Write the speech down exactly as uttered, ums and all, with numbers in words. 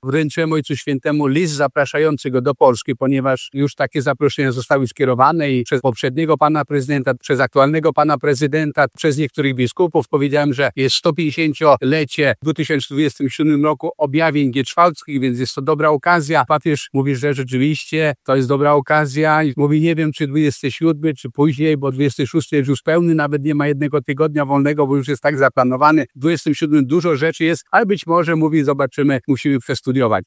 wręczyłem Ojcu Świętemu list zapraszający go do Polski, ponieważ już takie zaproszenia zostały skierowane i przez poprzedniego pana prezydenta, przez aktualnego pana prezydenta, przez niektórych biskupów. Powiedziałem, że jest sto pięćdziesięciolecie w dwa tysiące dwudziestym siódmym roku objawień gietrzwałckich, więc jest to dobra okazja. Papież mówi, że rzeczywiście to jest dobra okazja i mówi, nie wiem, czy dwudziesty siódmy, czy później, bo dwudziesty szósty jest już pełny, nawet nie ma jednego tygodnia wolnego, bo już jest tak zaplanowany. W dwudziestym siódmym dużo rzeczy jest, ale być może, mówi, zobaczymy, musimy przestudiować.